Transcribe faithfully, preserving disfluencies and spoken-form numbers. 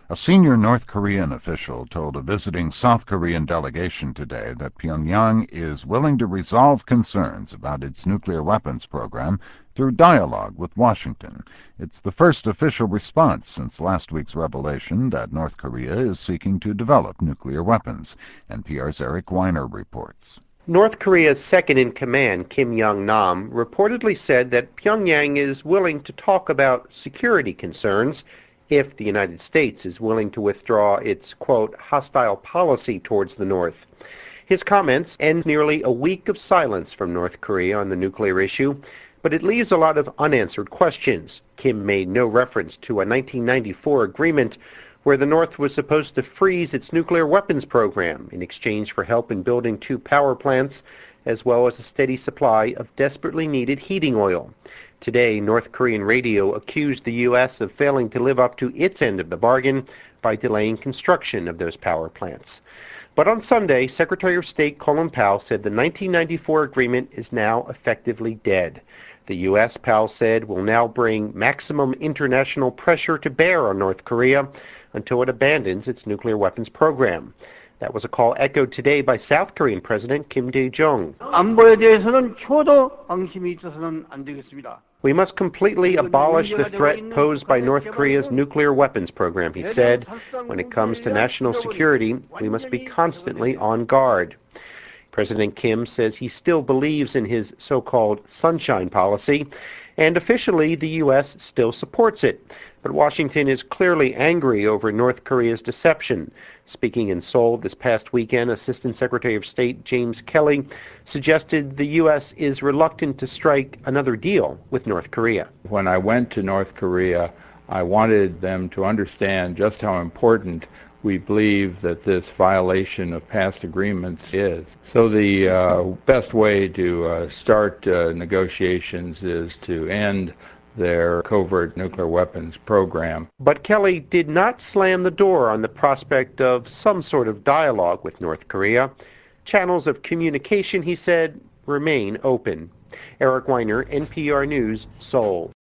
A senior North Korean official told a visiting South Korean delegation today that Pyongyang is willing to resolve concerns about its nuclear weapons program through dialogue with Washington. It's the first official response since last week's revelation that North Korea is seeking to develop nuclear weapons. N P R's Eric Weiner reports. North Korea's second-in-command, Kim Yong-nam, reportedly said that Pyongyang is willing to talk about security concerns if the United States is willing to withdraw its, quote, hostile policy towards the North. His comments end nearly a week of silence from North Korea on the nuclear issue, but it leaves a lot of unanswered questions. Kim made no reference to a nineteen ninety-four agreement where the North was supposed to freeze its nuclear weapons program in exchange for help in building two power plants, as well as a steady supply of desperately needed heating oil. Today, North Korean radio accused the U S of failing to live up to its end of the bargain by delaying construction of those power plants. But on Sunday, Secretary of State Colin Powell said the nineteen ninety-four agreement is now effectively dead. The U S, Powell said, will now bring maximum international pressure to bear on North Korea until it abandons its nuclear weapons program. That was a call echoed today by South Korean President Kim Dae-jung. 안보에 대해서는 초도 방심이 있어서는 안 되겠습니다. We must completely abolish the threat posed by North Korea's nuclear weapons program, he said. When it comes to national security, we must be constantly on guard. President Kim says he still believes in his so-called sunshine policy, and officially the U S still supports it. But Washington is clearly angry over North Korea's deception. Speaking in Seoul this past weekend, Assistant Secretary of State James Kelly suggested the U S is reluctant to strike another deal with North Korea. When I went to North Korea, I wanted them to understand just how important we believe that this violation of past agreements is. So the uh, best way to uh, start uh, negotiations is to end their covert nuclear weapons program. But Kelly did not slam the door on the prospect of some sort of dialogue with North Korea. Channels of communication, he said, remain open. Eric Weiner, N P R News, Seoul.